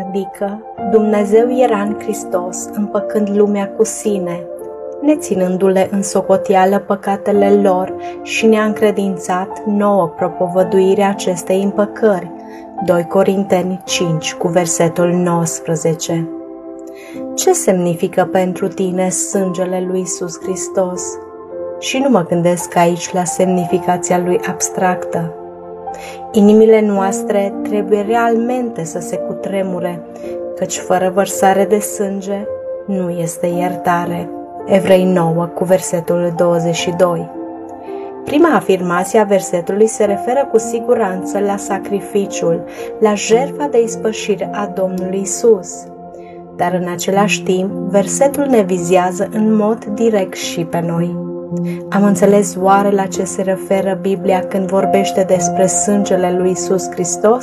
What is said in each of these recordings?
adică Dumnezeu era în Hristos, împăcând lumea cu sine, neținându-le în socoteală păcatele lor și ne-a încredințat nouă propovăduirea acestei împăcări. 2 Corinteni 5 cu versetul 19. Ce semnifică pentru tine sângele lui Iisus Hristos? Și nu mă gândesc aici la semnificația lui abstractă. Inimile noastre trebuie realmente să se cutremure, căci fără vărsare de sânge nu este iertare. Evrei 9 cu versetul 22. Prima afirmație a versetului se referă cu siguranță la sacrificiul, la jertfa de ispășire a Domnului Isus. Dar în același timp, versetul ne vizează în mod direct și pe noi. Am înțeles oare la ce se referă Biblia când vorbește despre sângele lui Isus Hristos?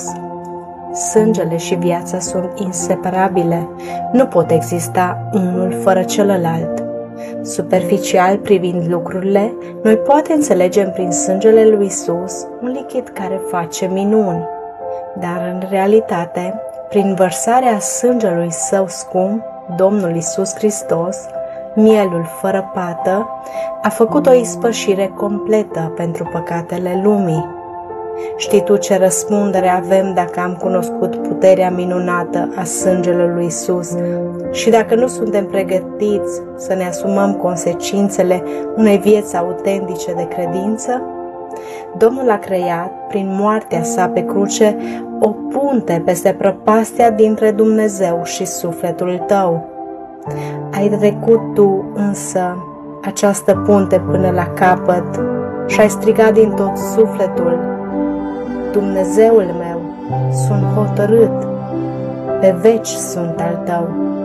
Sângele și viața sunt inseparabile, nu pot exista unul fără celălalt. Superficial privind lucrurile, noi poate înțelegem prin sângele lui Isus un lichid care face minuni, dar în realitate, prin vărsarea sângelui său scump, Domnul Isus Hristos, mielul fără pată, a făcut o ispășire completă pentru păcatele lumii. Știi tu ce răspundere avem dacă am cunoscut puterea minunată a sângelui lui Isus și dacă nu suntem pregătiți să ne asumăm consecințele unei vieți autentice de credință? Domnul a creat, prin moartea sa pe cruce, o punte peste prăpastia dintre Dumnezeu și sufletul tău. Ai trecut tu însă această punte până la capăt și ai strigat din tot sufletul: Dumnezeul meu, sunt hotărât, pe veci sunt al tău.